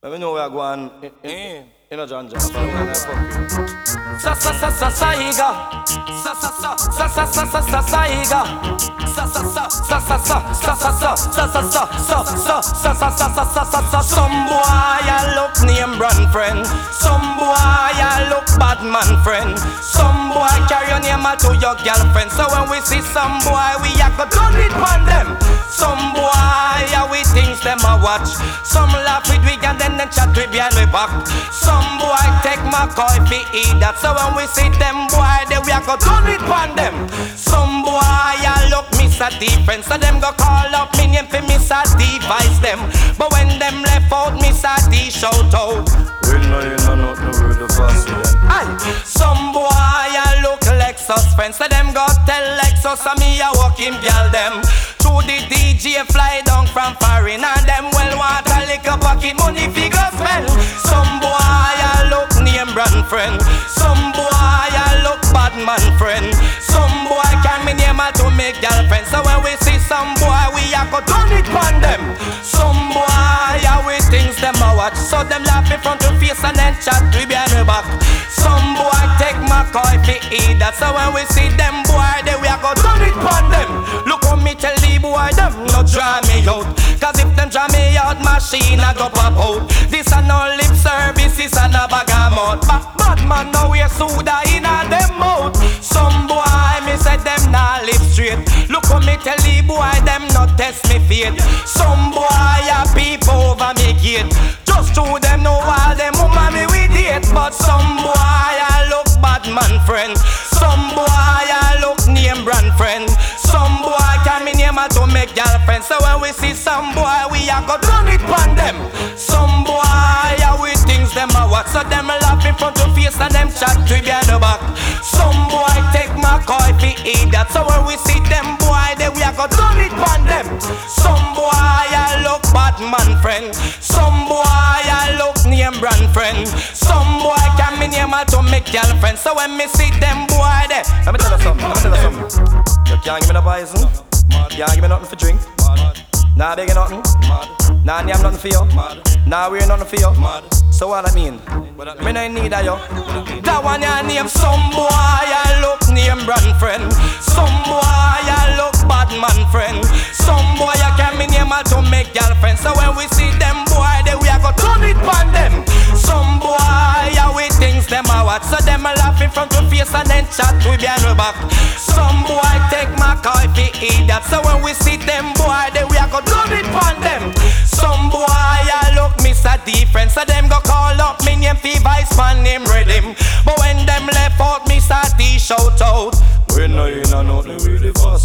Let me know where I go on in a John John. Saiga. Saiga. Some boy I look name brand friend. Some boy I look bad man friend. Some boy carry your name to your girlfriend. So when we see some boy we a go done it on them. Some boy we things them a watch. Some laugh with we and then chat with behind we back. Some boy take my call if he eat that. So when we see them boy they we a go done it on them. Some boy I look Mr. Defense. So them go call up me name for Mr. Device them. But when them left out Mr. D shout out. We know you know nothing really fast then. Aye. Some boy I look Lexus friends. So them go tell Lexus and me a walk him girl them. To the DJ fly down from foreign and them well want a little pocket money figure spend. Some boy I look name brand friend. Some boy I look bad man friend. Some boy can me name to make girlfriend. So when we see some boy we a go done it on them. Some boy we things them a watch. So them laugh in front of face and then chat we behind the back. Some boy take my call if he eat that. So when we see them boy they we a go done it on them. Look how me tell the boy them no draw me out. Cause if them draw me out machine a go pop out. This a no lip service, this a no bag of mouth. Bad man now we soda in a them mouth. Some boy me say them nah live straight. Look how me tell the boy them not test me fate. Some boy a peep over me gate. Just to them know all them woman me with it. But some boy I look bad man friend. Some boy I look name brand friend. Some boy can me name to make girlfriend. So when we see some boy we a go done it on them. Some boy we things them a watch. So them laugh in front of face and them chat to behind the back. Some boy take my call if he eat that. So when we see them boy they we a go done it on them. Some boy I look bad man friend. Some boy I look name brand friend. Some boy can me name to make girlfriend. So when me see them boy there, Let me tell you something. You can't give me no poison. You can't give me nothing for drink. Nah beg you nothing. Nah name nothing for you. Nah wear nothing for you. So what I mean? Me no need of you. that one ya name. Some boy I look name brand friend. Some boy I look bad man friend. Some boy I can me name to make girlfriend. So when we see them boy they we a go turn it on them. Some boy we things them a watch. So them a laugh in front of face and then chat we behind the back. Some boy take my car if he eat that. So when we see them boy they we a go turn it on them. Some boy I look Mr. Defense. So them go call up me name fi vice man name Rhythm. But when them left out Mr. D shout out. We know you know nothing really fast.